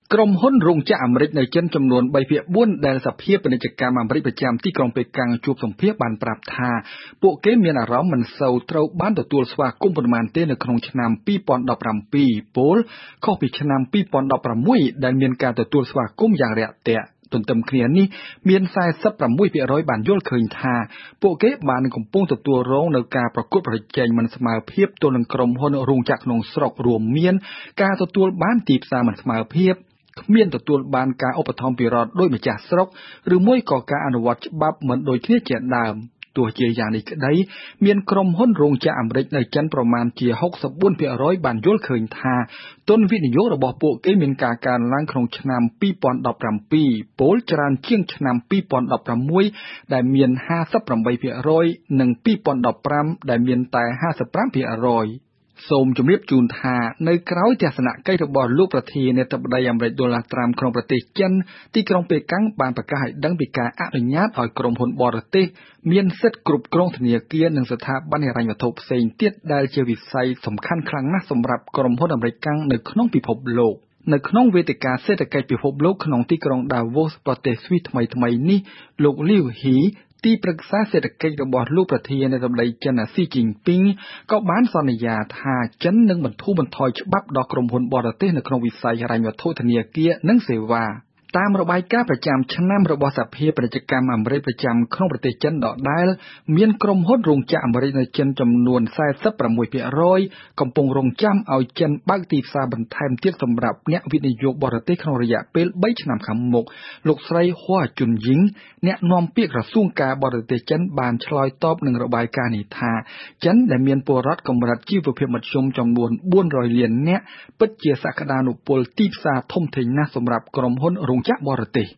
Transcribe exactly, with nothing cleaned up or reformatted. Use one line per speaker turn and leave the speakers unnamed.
ក្រុមហ៊ុនរោងចក្រអាមេរិកនៅចិនចំនួនបីភាគបួនដែលសភាពាណិជ្ជកម្មអាមេរិកប្រចាំទីក្រុងប៉េកាំងជួបសម្ភាសបានប្រាប់ថាពួកគេមានអារម្មណ៍មិនសូវត្រូវបានទទួលស្វាគមន៍ប៉ុន្មានទេនៅក្នុងឆ្នាំពីរពាន់ដប់ប្រាំពីរពលខុសពីឆ្នាំពីរពាន់ដប់ប្រាំមួយដែលមានការទទួលស្វាគមន៍យ៉ាងរាក់ទាក់ទន្ទឹមគ្នានេះមានសែសិបប្រាំមួយភាគរយបានយល់ឃើញថាពួកគេបានកំពុងទទួលរងនៅការប្រកួតប្រជែងមិនស្មើភាពទល់នឹងក្រុមហ៊ុនរោងចក្រក្នុងស្រុករួមមានការទទួលបានទីផ្សារមិនស្មើភាពគ្មានទទួលបានការឧបត្ថម្ភពីរដ្ឋដោយម្ចាស់ស្រុកឬមួយក៏ការអនុវត្តច្បាប់មិនដូចគ្នាជាដើមទោះជាយ៉ាងនេះក្តីមានក្រុមហ៊ុនរោងចក្រអាមេរិកនៅចិនប្រមាណជាហុកសិបបួនភាគរយបានយល់ឃើញថាទុនវិនិយោគរបស់ពួកគេមានការកើនឡើងក្នុងឆ្នាំពីរពាន់ដប់ប្រាំពីរពលច្រើនជាងឆ្នាំពីរពាន់ដប់ប្រាំមួយដែលមានហាសិបប្រាំបីភាគរយនិងពីរពាន់ដប់ប្រាំដែលមានតែហាសិបប្រាំភាគរយសូមជម្រាបជូនថានៅក្រៅទស្សនកិច្ចរបស់លោកប្រធានាធិបតីអាមេរិកដូណាល់ត្រាំក្នុងប្រទេសចិនទីក្រុងប៉េកាំងបានប្រកាសឲ្យដឹងពីការអនុញ្ញាតឲ្យក្រុមហ៊ុនបរទេសមានសិទ្ធិគ្រប់គ្រងធនាគារនិងស្ថាប័នហិរញ្ញវត្ថុផ្សេងទៀតដែលជាវិស័យសំខាន់ខ្លាំងណាស់សម្រាប់ក្រុមហ៊ុនអាមេរិកនៅក្នុងពិភពលោកនៅក្នុងវេទិកាសេដ្ឋកិច្ចពិភពលោកក្នុងទីក្រុង Davos ប្រទេសស្វីសថ្មីថ្មីនេះលោកលីវហ៊ីទីប្រឹក្សាសេដ្ឋកិច្ចរបស់លោកប្រធានាធិបតីចិនស៊ីជីនពីងក៏បានសន្យាថាចិននឹងបន្ធូរបន្ថយច្បាប់ដល់ក្រុមហ៊ុនបរទេសនៅក្នុងវិស័យហិរញ្ញវត្ថុធនាគារនិងសេវាតាមរបាយការណ៍ប្រចាំឆ្នាំរបស់សភាពាណិជ្ជកម្មអាមេរិកប្រចាំក្នុងប្រទេសចិនដដែលមានក្រុមហ៊ុនរោងចក្រអាមេរិកនៅចិនចំនួនសែសិបប្រាំមួយភាគរយកំពុងរងចាំឲ្យចិនបើកទីផ្សារបន្ថែមទៀតសម្រាប់អ្នកវិនិយោគបរទេសក្នុងរយៈពេលបីឆ្នាំខាងមុខលោកស្រីហួរជុនយីងអ្នកនាំពាក្យក្រសួងការបរទេសចិនបានឆ្លើយតបនឹងរបាយការណ៍នេះថាចិនដែលមានពលរដ្ឋកម្រិតជីវភាពមធ្យមចំនួនបួនរយលាននាក់ពិតជាសក្តានុពលទីផ្សារធំធេងណាស់សម្រាប់ក្រុមហ៊ុនរោងចក្របរទេស